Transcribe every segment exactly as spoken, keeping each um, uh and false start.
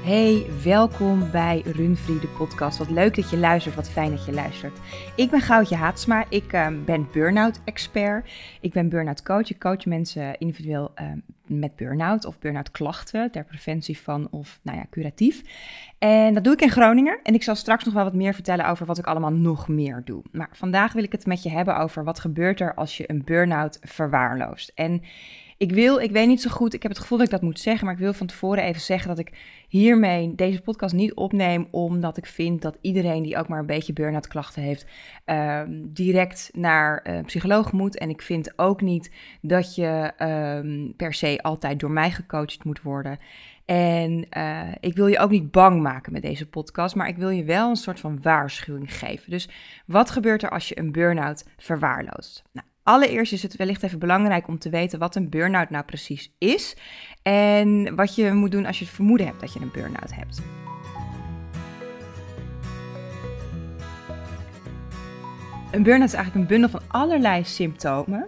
Hey, welkom bij Runfree, de podcast. Wat leuk dat je luistert, wat fijn dat je luistert. Ik ben Goudje Haatsma, ik uh, ben burn-out expert. Ik ben burn-out coach. Ik coach mensen individueel uh, met burn-out of burn-out klachten ter preventie van of nou ja, curatief. En dat doe ik in Groningen en ik zal straks nog wel wat meer vertellen over wat ik allemaal nog meer doe. Maar vandaag wil ik het met je hebben over wat gebeurt er als je een burn-out verwaarloost. En Ik wil, ik weet niet zo goed, ik heb het gevoel dat ik dat moet zeggen, maar ik wil van tevoren even zeggen dat ik hiermee deze podcast niet opneem, omdat ik vind dat iedereen die ook maar een beetje burn-out klachten heeft, uh, direct naar een uh, psycholoog moet. En ik vind ook niet dat je uh, per se altijd door mij gecoacht moet worden. En uh, ik wil je ook niet bang maken met deze podcast, maar ik wil je wel een soort van waarschuwing geven. Dus wat gebeurt er als je een burn-out verwaarloost? Nou, allereerst is het wellicht even belangrijk om te weten wat een burn-out nou precies is en wat je moet doen als je het vermoeden hebt dat je een burn-out hebt. Een burn-out is eigenlijk een bundel van allerlei symptomen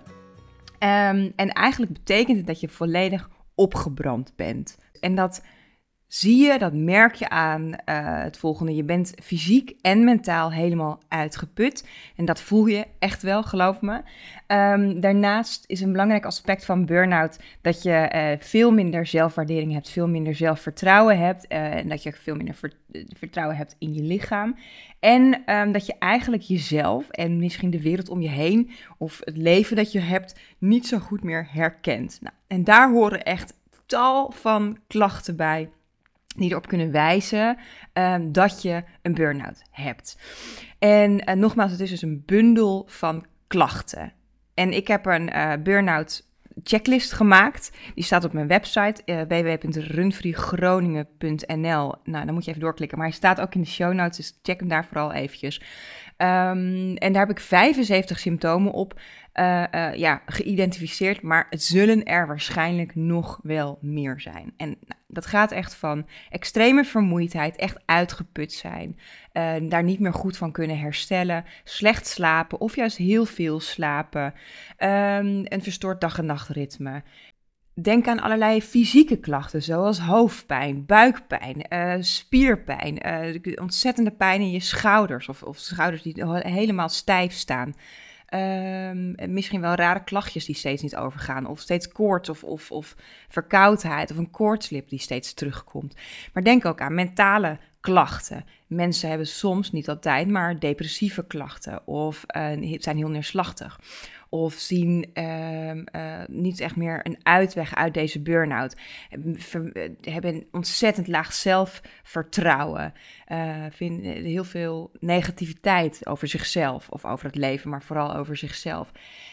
um, en eigenlijk betekent het dat je volledig opgebrand bent. En dat zie je, dat merk je aan uh, het volgende. Je bent fysiek en mentaal helemaal uitgeput. En dat voel je echt wel, geloof me. Um, daarnaast is een belangrijk aspect van burn-out dat je uh, veel minder zelfwaardering hebt, veel minder zelfvertrouwen hebt. Uh, en dat je veel minder ver- vertrouwen hebt in je lichaam. En um, dat je eigenlijk jezelf en misschien de wereld om je heen of het leven dat je hebt niet zo goed meer herkent. Nou, en daar horen echt tal van klachten bij die erop kunnen wijzen um, dat je een burn-out hebt. En uh, nogmaals, het is dus een bundel van klachten. En ik heb een uh, burn-out checklist gemaakt. Die staat op mijn website, uh, w w w punt runfreegroningen punt n l. Nou, dan moet je even doorklikken, maar hij staat ook in de show notes, dus check hem daar vooral eventjes. Um, en daar heb ik vijfenzeventig symptomen op uh, uh, ja, geïdentificeerd, maar het zullen er waarschijnlijk nog wel meer zijn. En nou, dat gaat echt van extreme vermoeidheid, echt uitgeput zijn, uh, daar niet meer goed van kunnen herstellen, slecht slapen of juist heel veel slapen, um, een verstoord dag- en nachtritme. Denk aan allerlei fysieke klachten, zoals hoofdpijn, buikpijn, uh, spierpijn, uh, ontzettende pijn in je schouders of, of schouders die helemaal stijf staan. Uh, misschien wel rare klachtjes die steeds niet overgaan, of steeds koorts of, of, of verkoudheid of een koortslip die steeds terugkomt. Maar denk ook aan mentale klachten. Mensen hebben soms, niet altijd, maar depressieve klachten of uh, zijn heel neerslachtig. Of zien uh, uh, niet echt meer een uitweg uit deze burn-out. Ver, hebben een ontzettend laag zelfvertrouwen. Uh, vinden heel veel negativiteit over zichzelf of over het leven, maar vooral over zichzelf.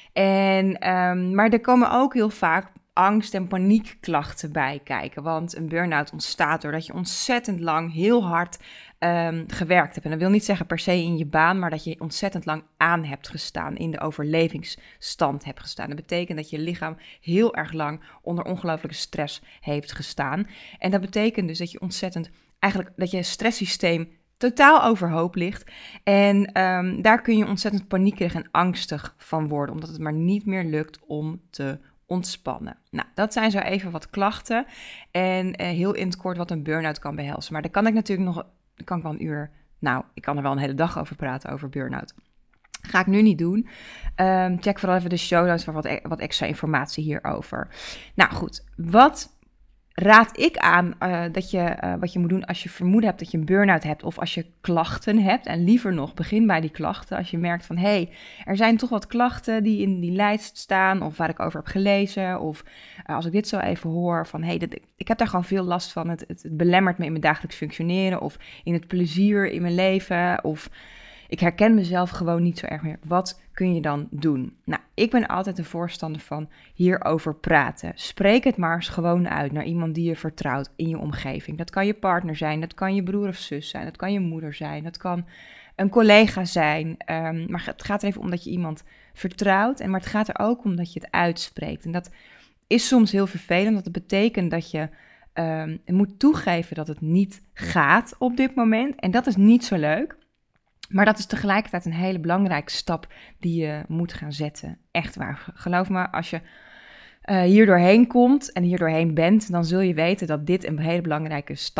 En, um, maar er komen ook heel vaak angst- en paniekklachten bij kijken. Want een burn-out ontstaat doordat je ontzettend lang heel hard um, gewerkt hebt. En dat wil niet zeggen per se in je baan, maar dat je ontzettend lang aan hebt gestaan, in de overlevingsstand hebt gestaan. Dat betekent dat je lichaam heel erg lang onder ongelooflijke stress heeft gestaan. En dat betekent dus dat je ontzettend, eigenlijk dat je stresssysteem totaal overhoop ligt. En um, daar kun je ontzettend paniekerig en angstig van worden, omdat het maar niet meer lukt om te ontspannen. Nou, dat zijn zo even wat klachten en uh, heel in het kort wat een burn-out kan behelzen. Maar daar kan ik natuurlijk nog, kan ik wel een uur, nou, ik kan er wel een hele dag over praten, over burn-out. Ga ik nu niet doen. Um, check vooral even de show notes voor wat, e- wat extra informatie hierover. Nou goed, wat raad ik aan uh, dat je, uh, wat je moet doen als je vermoeden hebt dat je een burn-out hebt of als je klachten hebt. En liever nog, begin bij die klachten. Als je merkt van, hé, hey, er zijn toch wat klachten die in die lijst staan of waar ik over heb gelezen. Of uh, als ik dit zo even hoor van, hé, hey, dat, ik heb daar gewoon veel last van. Het, het, het belemmert me in mijn dagelijks functioneren of in het plezier in mijn leven. Of ik herken mezelf gewoon niet zo erg meer. Wat kun je dan doen? Nou, ik ben altijd een voorstander van hierover praten. Spreek het maar eens gewoon uit naar iemand die je vertrouwt in je omgeving. Dat kan je partner zijn, dat kan je broer of zus zijn, dat kan je moeder zijn, dat kan een collega zijn. Um, maar het gaat er even om dat je iemand vertrouwt, en maar het gaat er ook om dat je het uitspreekt. En dat is soms heel vervelend, want dat betekent dat je um, moet toegeven dat het niet gaat op dit moment. En dat is niet zo leuk. Maar dat is tegelijkertijd een hele belangrijke stap die je moet gaan zetten. Echt waar. Geloof me, als je uh, hier doorheen komt en hier doorheen bent, dan zul je weten dat dit een hele belangrijke stap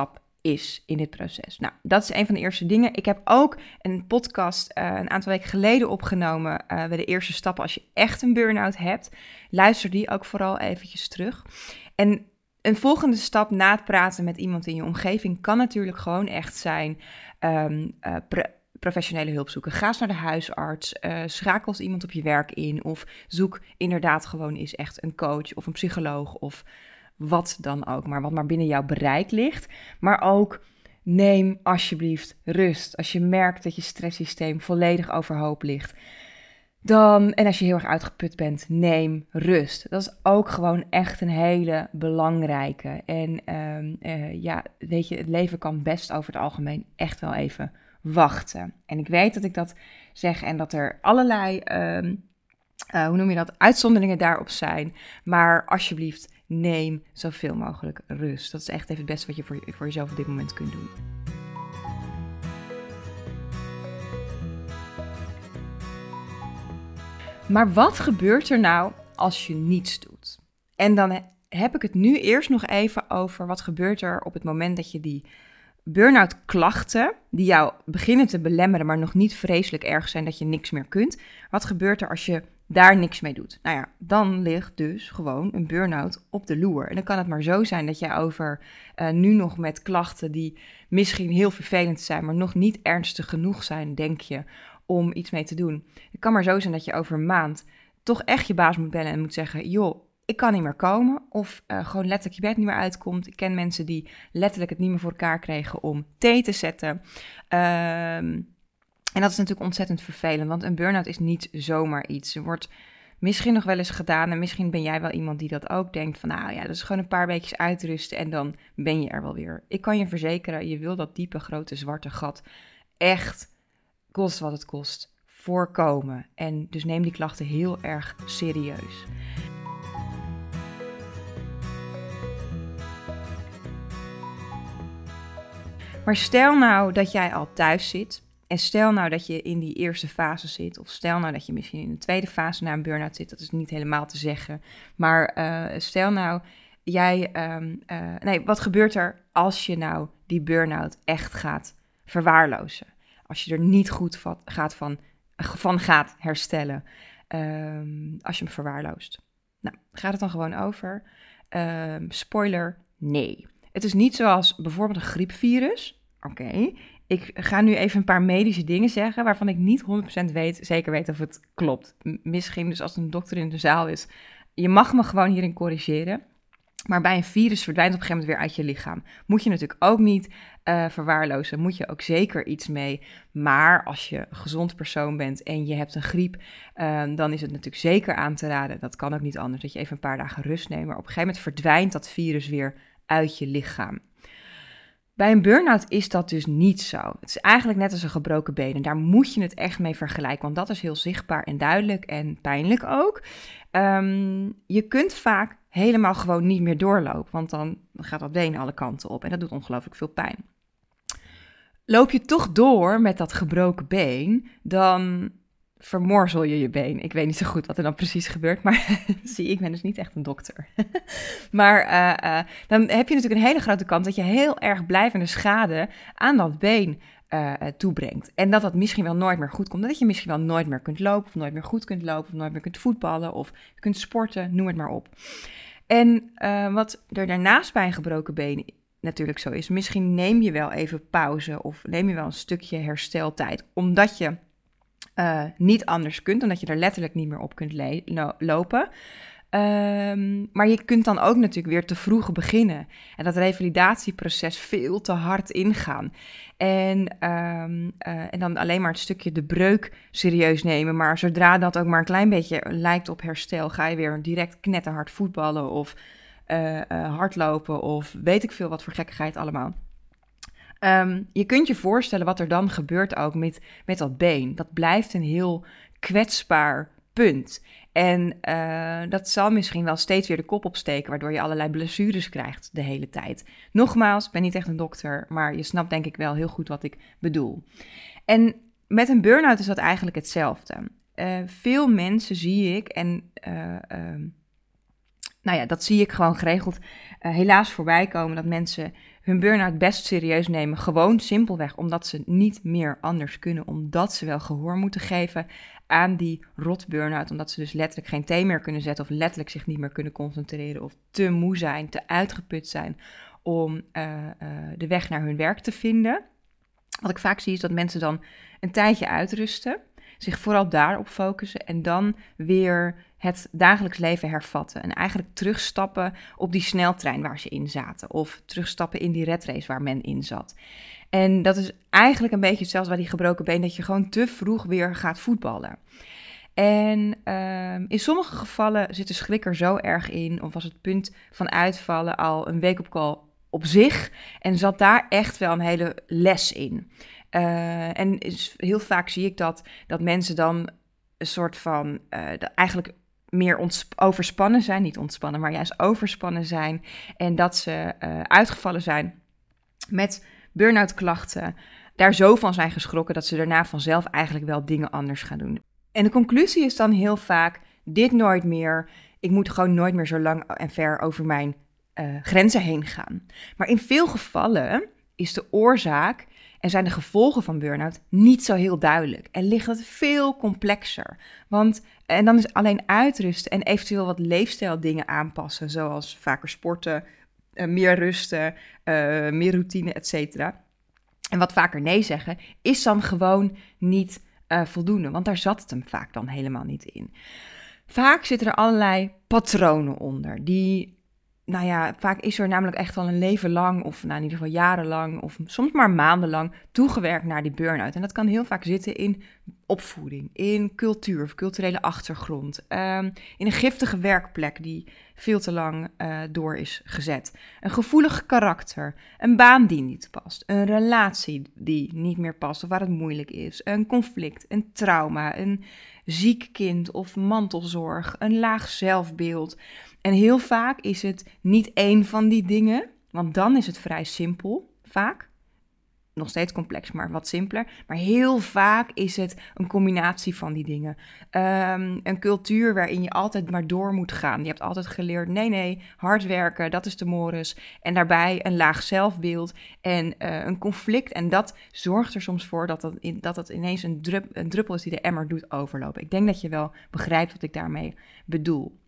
is in dit proces. Nou, dat is een van de eerste dingen. Ik heb ook een podcast uh, een aantal weken geleden opgenomen uh, bij de eerste stappen als je echt een burn-out hebt. Luister die ook vooral eventjes terug. En een volgende stap na het praten met iemand in je omgeving kan natuurlijk gewoon echt zijn um, uh, pre- professionele hulp zoeken. Ga eens naar de huisarts, uh, schakel eens iemand op je werk in of zoek inderdaad gewoon eens echt een coach of een psycholoog of wat dan ook, maar wat maar binnen jouw bereik ligt. Maar ook neem alsjeblieft rust. Als je merkt dat je stresssysteem volledig overhoop ligt, dan, en als je heel erg uitgeput bent, neem rust. Dat is ook gewoon echt een hele belangrijke. En um, uh, ja, weet je, het leven kan best over het algemeen echt wel even wachten. En ik weet dat ik dat zeg en dat er allerlei, um, uh, hoe noem je dat, uitzonderingen daarop zijn. Maar alsjeblieft, neem zoveel mogelijk rust. Dat is echt even het beste wat je voor, voor jezelf op dit moment kunt doen. Maar wat gebeurt er nou als je niets doet? En dan heb ik het nu eerst nog even over wat gebeurt er op het moment dat je die burn-out klachten, die jou beginnen te belemmeren, maar nog niet vreselijk erg zijn dat je niks meer kunt. Wat gebeurt er als je daar niks mee doet? Nou ja, dan ligt dus gewoon een burn-out op de loer. En dan kan het maar zo zijn dat jij over uh, nu nog met klachten die misschien heel vervelend zijn, maar nog niet ernstig genoeg zijn, denk je, om iets mee te doen. Het kan maar zo zijn dat je over een maand toch echt je baas moet bellen en moet zeggen, joh, ik kan niet meer komen. Of uh, gewoon letterlijk je bed niet meer uitkomt. Ik ken mensen die letterlijk het niet meer voor elkaar kregen om thee te zetten. Um, en dat is natuurlijk ontzettend vervelend, want een burn-out is niet zomaar iets. Er wordt misschien nog wel eens gedaan en misschien ben jij wel iemand die dat ook denkt van, nou ja, dat is gewoon een paar weekjes uitrusten en dan ben je er wel weer. Ik kan je verzekeren, je wil dat diepe, grote, zwarte gat echt, kost wat het kost, voorkomen. En dus neem die klachten heel erg serieus. Maar stel nou dat jij al thuis zit en stel nou dat je in die eerste fase zit of stel nou dat je misschien in de tweede fase na een burn-out zit, dat is niet helemaal te zeggen, maar uh, stel nou jij, um, uh, nee, wat gebeurt er als je nou die burn-out echt gaat verwaarlozen? Als je er niet goed van gaat, van, van gaat herstellen, um, als je hem verwaarloost. Nou, gaat het dan gewoon over? Um, spoiler, nee. Het is niet zoals bijvoorbeeld een griepvirus. Oké, okay. Ik ga nu even een paar medische dingen zeggen waarvan ik niet honderd procent weet, zeker weet of het klopt. Misschien dus als een dokter in de zaal is. Je mag me gewoon hierin corrigeren. Maar bij een virus verdwijnt op een gegeven moment weer uit je lichaam. Moet je natuurlijk ook niet uh, verwaarlozen. Moet je ook zeker iets mee. Maar als je een gezond persoon bent en je hebt een griep, uh, dan is het natuurlijk zeker aan te raden. Dat kan ook niet anders, dat je even een paar dagen rust neemt. Maar op een gegeven moment verdwijnt dat virus weer uit je lichaam. Bij een burn-out is dat dus niet zo. Het is eigenlijk net als een gebroken been. En daar moet je het echt mee vergelijken. Want dat is heel zichtbaar en duidelijk en pijnlijk ook. Um, je kunt vaak helemaal gewoon niet meer doorlopen. Want dan gaat dat been alle kanten op. En dat doet ongelooflijk veel pijn. Loop je toch door met dat gebroken been, dan vermorzel je je been. Ik weet niet zo goed wat er dan precies gebeurt, maar zie, ik ben dus niet echt een dokter. maar uh, uh, dan heb je natuurlijk een hele grote kans dat je heel erg blijvende schade aan dat been uh, toebrengt. En dat dat misschien wel nooit meer goed komt. Dat je misschien wel nooit meer kunt lopen, of nooit meer goed kunt lopen, of nooit meer kunt voetballen, of kunt sporten, noem het maar op. En uh, wat er daarnaast bij een gebroken been natuurlijk zo is, misschien neem je wel even pauze, of neem je wel een stukje hersteltijd, omdat je Uh, niet anders kunt, omdat je er letterlijk niet meer op kunt le- lo- lopen. Um, maar je kunt dan ook natuurlijk weer te vroeg beginnen. En dat revalidatieproces veel te hard ingaan. En, um, uh, en dan alleen maar het stukje de breuk serieus nemen. Maar zodra dat ook maar een klein beetje lijkt op herstel, ga je weer direct knetterhard voetballen of uh, uh, hardlopen of weet ik veel wat voor gekkigheid allemaal. Um, je kunt je voorstellen wat er dan gebeurt ook met, met dat been. Dat blijft een heel kwetsbaar punt. En uh, dat zal misschien wel steeds weer de kop opsteken, waardoor je allerlei blessures krijgt de hele tijd. Nogmaals, ik ben niet echt een dokter, maar je snapt denk ik wel heel goed wat ik bedoel. En met een burn-out is dat eigenlijk hetzelfde. Uh, veel mensen zie ik en... Uh, uh, Nou ja, dat zie ik gewoon geregeld uh, helaas voorbij komen, dat mensen hun burn-out best serieus nemen. Gewoon simpelweg omdat ze niet meer anders kunnen, omdat ze wel gehoor moeten geven aan die rot burn-out. Omdat ze dus letterlijk geen thee meer kunnen zetten of letterlijk zich niet meer kunnen concentreren of te moe zijn, te uitgeput zijn om uh, uh, de weg naar hun werk te vinden. Wat ik vaak zie is dat mensen dan een tijdje uitrusten, zich vooral daarop focussen en dan weer het dagelijks leven hervatten. En eigenlijk terugstappen op die sneltrein waar ze in zaten. Of terugstappen in die redrace waar men in zat. En dat is eigenlijk een beetje hetzelfde bij die gebroken been, dat je gewoon te vroeg weer gaat voetballen. En uh, in sommige gevallen zit de schrik er zo erg in, of was het punt van uitvallen al een wake-up call op zich, en zat daar echt wel een hele les in. Uh, en is, heel vaak zie ik dat, dat mensen dan een soort van, uh, eigenlijk meer ontsp- overspannen zijn, niet ontspannen, maar juist overspannen zijn. En dat ze uh, uitgevallen zijn met burn-out klachten, daar zo van zijn geschrokken dat ze daarna vanzelf eigenlijk wel dingen anders gaan doen. En de conclusie is dan heel vaak, dit nooit meer, ik moet gewoon nooit meer zo lang en ver over mijn uh, grenzen heen gaan. Maar in veel gevallen is de oorzaak en zijn de gevolgen van burn-out niet zo heel duidelijk. En ligt het veel complexer. Want, en dan is alleen uitrusten en eventueel wat leefstijldingen aanpassen, zoals vaker sporten, uh, meer rusten, uh, meer routine, et cetera. En wat vaker nee zeggen, is dan gewoon niet uh, voldoende. Want daar zat het hem vaak dan helemaal niet in. Vaak zitten er allerlei patronen onder, die... Nou ja, vaak is er namelijk echt al een leven lang, of nou in ieder geval jarenlang, of soms maar maandenlang toegewerkt naar die burn-out. En dat kan heel vaak zitten in opvoeding, in cultuur of culturele achtergrond, um, in een giftige werkplek die veel te lang uh, door is gezet. Een gevoelig karakter, een baan die niet past, een relatie die niet meer past of waar het moeilijk is, een conflict, een trauma, een ziek kind of mantelzorg, een laag zelfbeeld. En heel vaak is het niet één van die dingen, want dan is het vrij simpel, vaak. Nog steeds complex, maar wat simpeler. Maar heel vaak is het een combinatie van die dingen. Um, een cultuur waarin je altijd maar door moet gaan. Je hebt altijd geleerd, nee, nee, hard werken, dat is de mores. En daarbij een laag zelfbeeld en uh, een conflict. En dat zorgt er soms voor dat dat, in, dat, dat ineens een, drup, een druppel is die de emmer doet overlopen. Ik denk dat je wel begrijpt wat ik daarmee bedoel.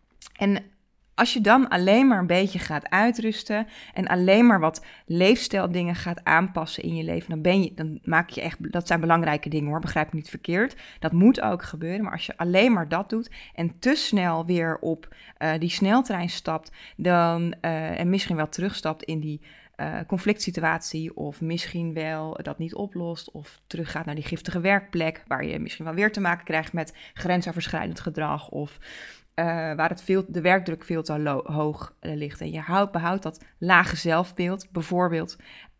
En als je dan alleen maar een beetje gaat uitrusten en alleen maar wat leefstijldingen gaat aanpassen in je leven, dan, ben je, dan maak je echt, dat zijn belangrijke dingen hoor, begrijp me niet verkeerd. Dat moet ook gebeuren, maar als je alleen maar dat doet en te snel weer op uh, die sneltrein stapt, dan, uh, en misschien wel terugstapt in die uh, conflict situatie, of misschien wel dat niet oplost, of teruggaat naar die giftige werkplek, waar je misschien wel weer te maken krijgt met grensoverschrijdend gedrag, of Uh, waar het veel, de werkdruk veel te lo- hoog uh, ligt en je houdt, behoudt dat lage zelfbeeld, bijvoorbeeld,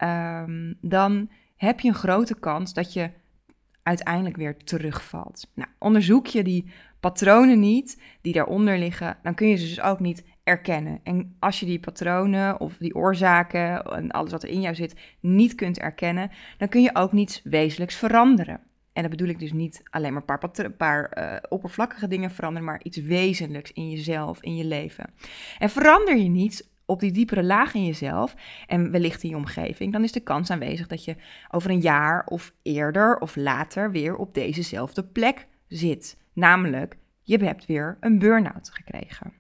um, dan heb je een grote kans dat je uiteindelijk weer terugvalt. Nou, onderzoek je die patronen niet die daaronder liggen, dan kun je ze dus ook niet erkennen. En als je die patronen of die oorzaken en alles wat er in jou zit niet kunt erkennen, dan kun je ook niets wezenlijks veranderen. En dat bedoel ik dus niet alleen maar een paar, patro- paar uh, oppervlakkige dingen veranderen, maar iets wezenlijks in jezelf, in je leven. En verander je niets op die diepere laag in jezelf en wellicht in je omgeving, dan is de kans aanwezig dat je over een jaar of eerder of later weer op dezezelfde plek zit. Namelijk, je hebt weer een burn-out gekregen.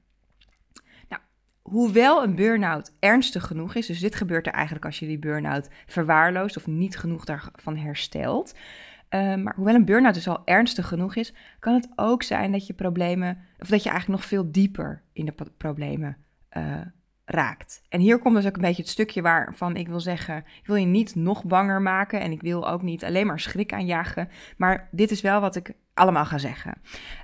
Nou, hoewel een burn-out ernstig genoeg is, dus dit gebeurt er eigenlijk als je die burn-out verwaarloost of niet genoeg daarvan herstelt. Uh, maar hoewel een burn-out dus al ernstig genoeg is, kan het ook zijn dat je problemen, of dat je eigenlijk nog veel dieper in de problemen uh, raakt. En hier komt dus ook een beetje het stukje waarvan ik wil zeggen, ik wil je niet nog banger maken en ik wil ook niet alleen maar schrik aanjagen, maar dit is wel wat ik allemaal ga zeggen.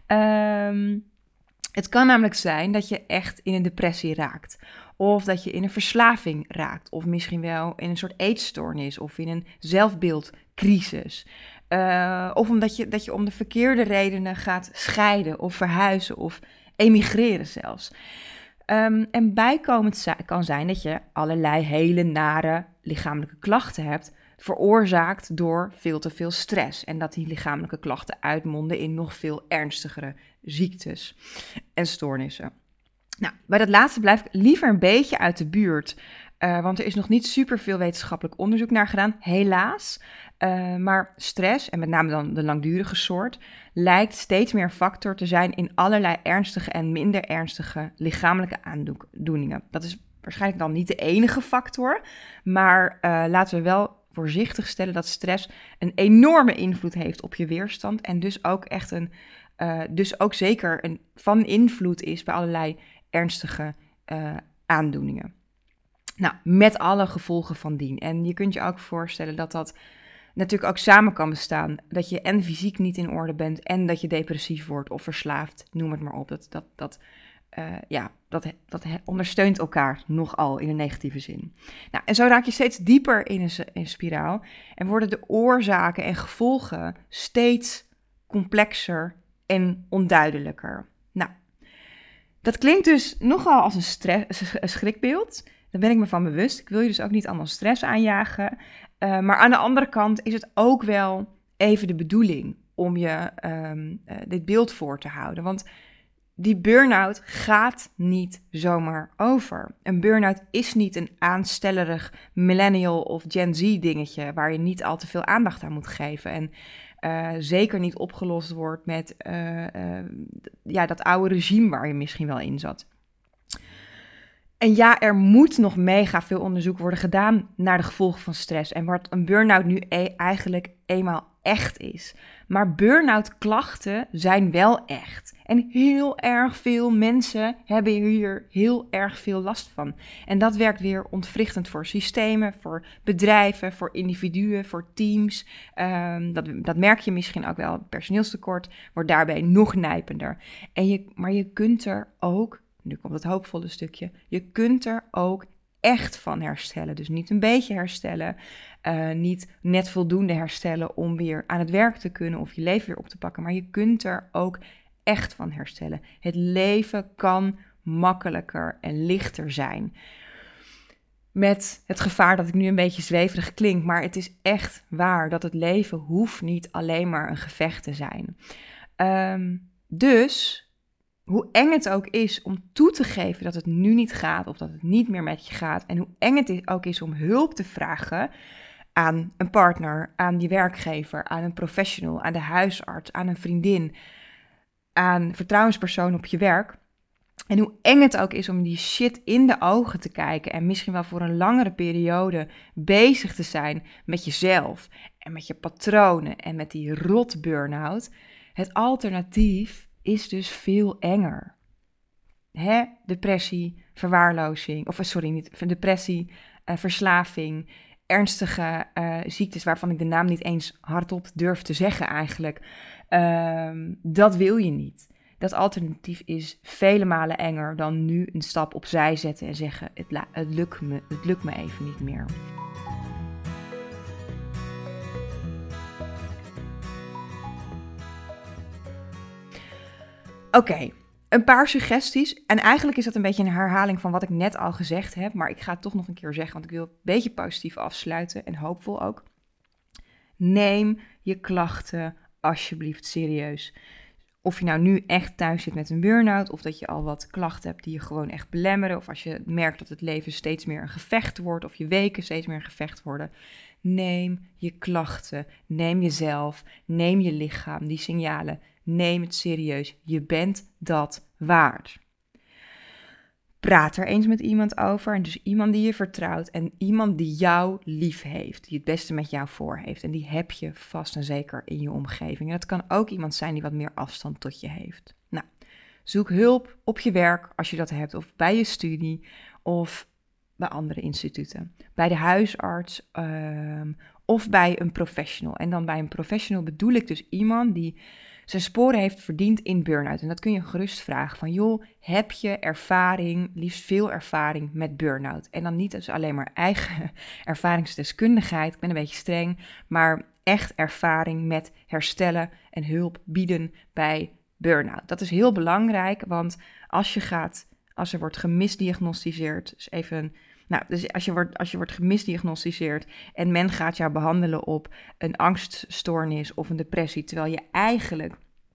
Um, het kan namelijk zijn dat je echt in een depressie raakt. Of dat je in een verslaving raakt. Of misschien wel in een soort eetstoornis of in een zelfbeeldcrisis. Uh, of omdat je, dat je om de verkeerde redenen gaat scheiden of verhuizen of emigreren zelfs. Um, en bijkomend kan zijn dat je allerlei hele nare lichamelijke klachten hebt, veroorzaakt door veel te veel stress. En dat die lichamelijke klachten uitmonden in nog veel ernstigere ziektes en stoornissen. Nou, bij dat laatste blijf ik liever een beetje uit de buurt. Uh, want er is nog niet superveel wetenschappelijk onderzoek naar gedaan, helaas. Uh, maar stress, en met name dan de langdurige soort, lijkt steeds meer een factor te zijn in allerlei ernstige en minder ernstige lichamelijke aandoeningen. Dat is waarschijnlijk dan niet de enige factor, maar uh, laten we wel voorzichtig stellen dat stress een enorme invloed heeft op je weerstand en dus ook echt een, uh, dus ook zeker een, van invloed is bij allerlei ernstige uh, aandoeningen. Nou, met alle gevolgen van dien. En je kunt je ook voorstellen dat dat natuurlijk ook samen kan bestaan. Dat je en fysiek niet in orde bent en dat je depressief wordt of verslaafd, noem het maar op. Dat, dat, dat, uh, ja, dat, dat ondersteunt elkaar nogal in een negatieve zin. Nou, en zo raak je steeds dieper in een, in een spiraal en worden de oorzaken en gevolgen steeds complexer en onduidelijker. Nou, dat klinkt dus nogal als een, stress, een schrikbeeld. Daar ben ik me van bewust. Ik wil je dus ook niet allemaal stress aanjagen. Uh, maar aan de andere kant is het ook wel even de bedoeling om je um, uh, dit beeld voor te houden. Want die burn-out gaat niet zomaar over. Een burn-out is niet een aanstellerig millennial of Gen Z dingetje waar je niet al te veel aandacht aan moet geven. En uh, zeker niet opgelost wordt met uh, uh, ja, dat oude regime waar je misschien wel in zat. En ja, er moet nog mega veel onderzoek worden gedaan naar de gevolgen van stress en wat een burn-out nu e- eigenlijk eenmaal echt is. Maar burn-out klachten zijn wel echt. En heel erg veel mensen hebben hier heel erg veel last van. En dat werkt weer ontwrichtend voor systemen, voor bedrijven, voor individuen, voor teams. Um, dat, dat merk je misschien ook wel. Personeelstekort wordt daarbij nog nijpender. En je, maar je kunt er ook, nu komt het hoopvolle stukje, je kunt er ook echt van herstellen. Dus niet een beetje herstellen, uh, niet net voldoende herstellen om weer aan het werk te kunnen of je leven weer op te pakken. Maar je kunt er ook echt van herstellen. Het leven kan makkelijker en lichter zijn. Met het gevaar dat ik nu een beetje zweverig klink, maar het is echt waar dat het leven hoeft niet alleen maar een gevecht te zijn. Um, dus hoe eng het ook is om toe te geven dat het nu niet gaat of dat het niet meer met je gaat. En hoe eng het ook is om hulp te vragen aan een partner, aan je werkgever, aan een professional, aan de huisarts, aan een vriendin, aan vertrouwenspersoon op je werk. En hoe eng het ook is om die shit in de ogen te kijken en misschien wel voor een langere periode bezig te zijn met jezelf en met je patronen en met die rot burn-out. Het alternatief is dus veel enger. Hè? Depressie, verwaarlozing, of sorry, niet depressie, uh, verslaving, ernstige uh, ziektes waarvan ik de naam niet eens hardop durf te zeggen eigenlijk. Uh, dat wil je niet. Dat alternatief is vele malen enger dan nu een stap opzij zetten en zeggen, het, la- het, lukt me, het lukt me even niet meer. Oké, okay, een paar suggesties. En eigenlijk is dat een beetje een herhaling van wat ik net al gezegd heb. Maar ik ga het toch nog een keer zeggen, want ik wil een beetje positief afsluiten en hoopvol ook. Neem je klachten alsjeblieft serieus. Of je nou nu echt thuis zit met een burn-out, of dat je al wat klachten hebt die je gewoon echt belemmeren. Of als je merkt dat het leven steeds meer een gevecht wordt, of je weken steeds meer een gevecht worden. Neem je klachten, neem jezelf, neem je lichaam, die signalen. Neem het serieus. Je bent dat waard. Praat er eens met iemand over. En dus iemand die je vertrouwt. En iemand die jou lief heeft. Die het beste met jou voor heeft. En die heb je vast en zeker in je omgeving. En dat kan ook iemand zijn die wat meer afstand tot je heeft. Nou, zoek hulp op je werk als je dat hebt. Of bij je studie. Of bij andere instituten. Bij de huisarts. Um, of bij een professional. En dan bij een professional bedoel ik dus iemand die zijn sporen heeft verdiend in burn-out. En dat kun je gerust vragen van, joh, heb je ervaring, liefst veel ervaring met burn-out? En dan niet dus alleen maar eigen ervaringsdeskundigheid, ik ben een beetje streng, maar echt ervaring met herstellen en hulp bieden bij burn-out. Dat is heel belangrijk, want als je gaat, als er wordt gemisdiagnosticeerd, dus even... Nou, dus als je, wordt, als je wordt gemisdiagnosticeerd en men gaat jou behandelen op een angststoornis of een depressie, terwijl je eigenlijk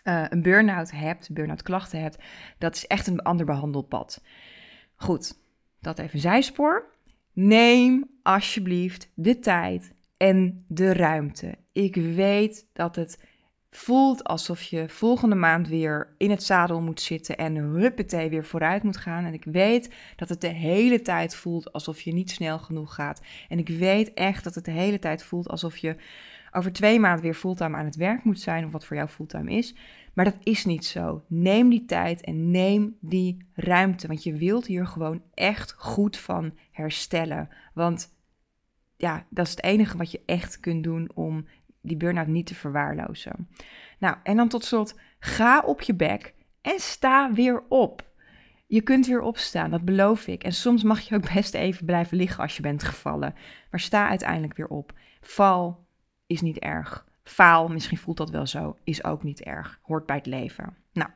uh, een burn-out hebt, burn-out klachten hebt, dat is echt een ander behandelpad. Goed, dat even een zijspoor. Neem alsjeblieft de tijd en de ruimte. Ik weet dat het voelt alsof je volgende maand weer in het zadel moet zitten en huppatee weer vooruit moet gaan. En ik weet dat het de hele tijd voelt alsof je niet snel genoeg gaat. En ik weet echt dat het de hele tijd voelt alsof je over twee maanden weer fulltime aan het werk moet zijn, of wat voor jou fulltime is. Maar dat is niet zo. Neem die tijd en neem die ruimte, want je wilt hier gewoon echt goed van herstellen. Want ja, dat is het enige wat je echt kunt doen om die burn-out niet te verwaarlozen. Nou, en dan tot slot, ga op je bek en sta weer op. Je kunt weer opstaan, dat beloof ik. En soms mag je ook best even blijven liggen als je bent gevallen. Maar sta uiteindelijk weer op. Val is niet erg. Faal, misschien voelt dat wel zo, is ook niet erg. Hoort bij het leven. Nou,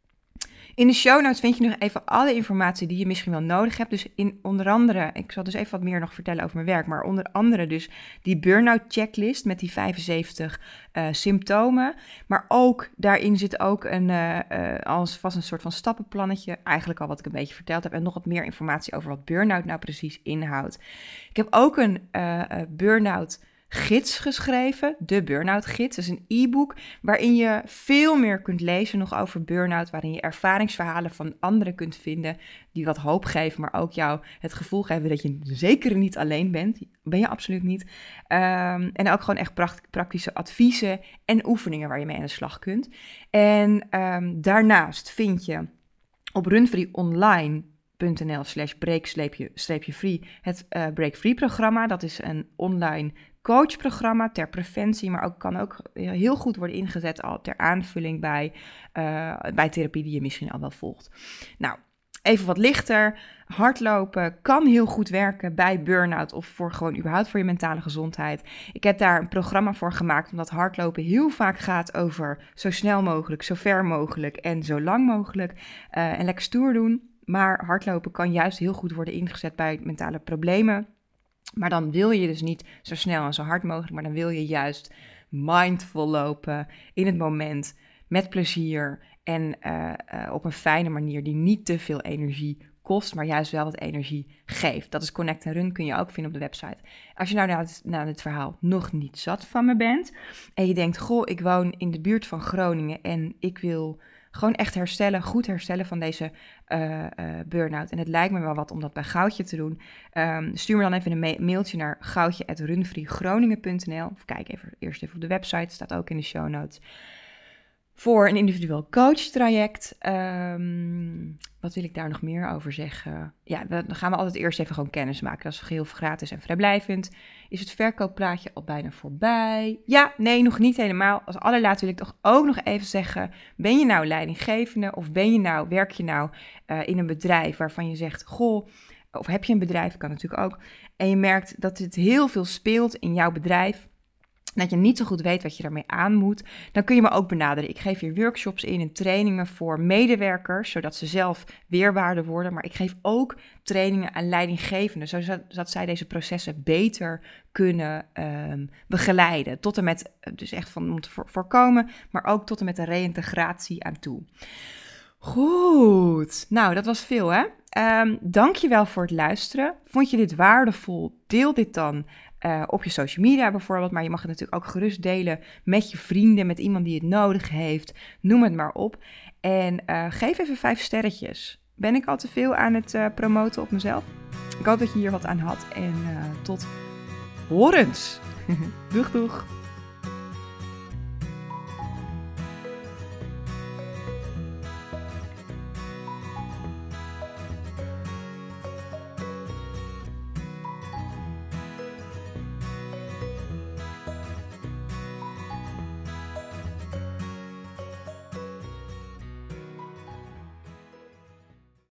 in de show notes vind je nog even alle informatie die je misschien wel nodig hebt. Dus in onder andere, ik zal dus even wat meer nog vertellen over mijn werk, maar onder andere dus die burn-out checklist met die vijfenzeventig uh, symptomen. Maar ook, daarin zit ook een, uh, uh, als vast een soort van stappenplannetje, eigenlijk al wat ik een beetje verteld heb, en nog wat meer informatie over wat burn-out nou precies inhoudt. Ik heb ook een uh, uh, burn-out gids geschreven, de Burn-out Gids. Dat is een e-book waarin je veel meer kunt lezen nog over burn-out, waarin je ervaringsverhalen van anderen kunt vinden die wat hoop geven, maar ook jou het gevoel geven dat je zeker niet alleen bent. Ben je absoluut niet. Um, en ook gewoon echt pracht, praktische adviezen en oefeningen waar je mee aan de slag kunt. En um, daarnaast vind je op runfreeonline.nl slash break-free het uh, Break Free programma. Dat is een online coachprogramma ter preventie, maar ook kan ook heel goed worden ingezet al ter aanvulling bij, uh, bij therapie die je misschien al wel volgt. Nou, even wat lichter. Hardlopen kan heel goed werken bij burn-out of voor gewoon überhaupt voor je mentale gezondheid. Ik heb daar een programma voor gemaakt, omdat hardlopen heel vaak gaat over zo snel mogelijk, zo ver mogelijk en zo lang mogelijk. Uh, en lekker stoer doen. Maar hardlopen kan juist heel goed worden ingezet bij mentale problemen. Maar dan wil je dus niet zo snel en zo hard mogelijk, maar dan wil je juist mindful lopen in het moment, met plezier en uh, uh, op een fijne manier die niet te veel energie kost, maar juist wel wat energie geeft. Dat is Connect and Run, kun je ook vinden op de website. Als je nou na dit, na dit verhaal nog niet zat van me bent en je denkt, goh, ik woon in de buurt van Groningen en ik wil gewoon echt herstellen, goed herstellen van deze uh, uh, burn-out. En het lijkt me wel wat om dat bij Goudje te doen. Um, stuur me dan even een ma- mailtje naar goudje at runfreegroningen punt n l. Of kijk even, eerst even op de website, staat ook in de show notes. Voor een individueel coachtraject. Um, wat wil ik daar nog meer over zeggen? Ja, dan gaan we altijd eerst even gewoon kennis maken. Dat is geheel gratis en vrijblijvend. Is het verkoopplaatje al bijna voorbij? Ja, nee, nog niet helemaal. Als allerlaatste wil ik toch ook nog even zeggen, ben je nou leidinggevende of ben je nou, werk je nou uh, in een bedrijf waarvan je zegt, goh, of heb je een bedrijf, kan natuurlijk ook, en je merkt dat het heel veel speelt in jouw bedrijf, dat je niet zo goed weet wat je daarmee aan moet, dan kun je me ook benaderen. Ik geef hier workshops in en trainingen voor medewerkers, zodat ze zelf weerbaarder worden. Maar ik geef ook trainingen aan leidinggevenden, zodat zij deze processen beter kunnen um, begeleiden. Tot en met, dus echt van om te voorkomen, maar ook tot en met de reïntegratie aan toe. Goed, nou dat was veel hè. Um, Dank je wel voor het luisteren. Vond je dit waardevol? Deel dit dan Uh, op je social media bijvoorbeeld, maar je mag het natuurlijk ook gerust delen met je vrienden, met iemand die het nodig heeft. Noem het maar op. En uh, geef even vijf sterretjes. Ben ik al te veel aan het uh, promoten op mezelf? Ik hoop dat je hier wat aan had en uh, tot horens. Doeg doeg!